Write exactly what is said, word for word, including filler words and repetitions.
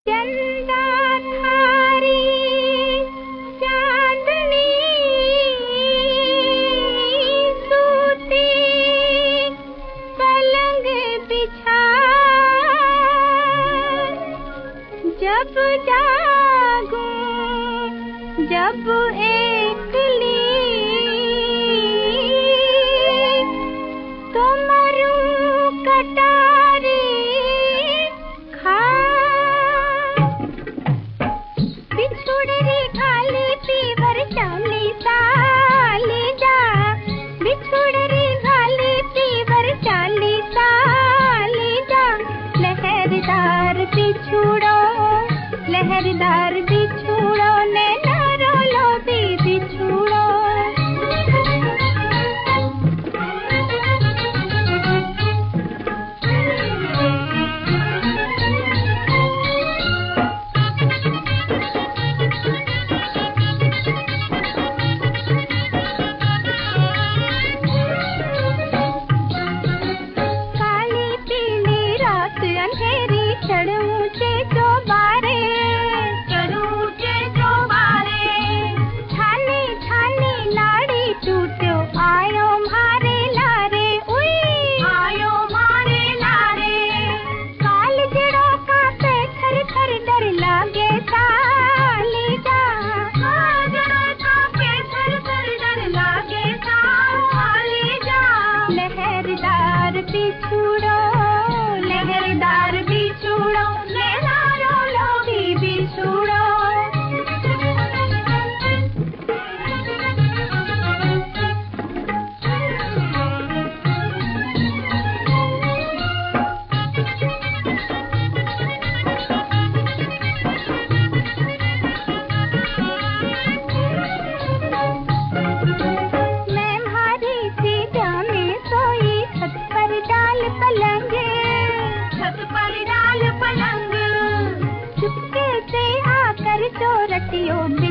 चंदा थारी चांदनी सूती पलंग बिछा जब जागूं जब एकली तो मरूं कटारी खा बिछुड़री खाली पीवर चाली साली जा बिछुड़री खाली पीवर चाली साली जा लहरदार बिछुड़ो लहरदार बिछुड़ो नैना रोलो भी बिछुड़ो काली पीली रात अंधेरी चढ़ ऊंचे चौबारे चढ़ ऊंचे चौबारे छानी छानी लाड़ी टूटो आयो मारे लारे उई आयो मारे लारे काल जड़ों का पे थर थर डर लागे साली जा काल जड़ों का पे थर थर डर लागे साली जा लहरदार बिछुड़ो लहरदार बिछुड़ो नैना रोलो भी बिछुड़ो मैं भारी सी जाने सोई छत पर डाल पलंग छत पर डाल पलंग चुपके से आकर चोरटियों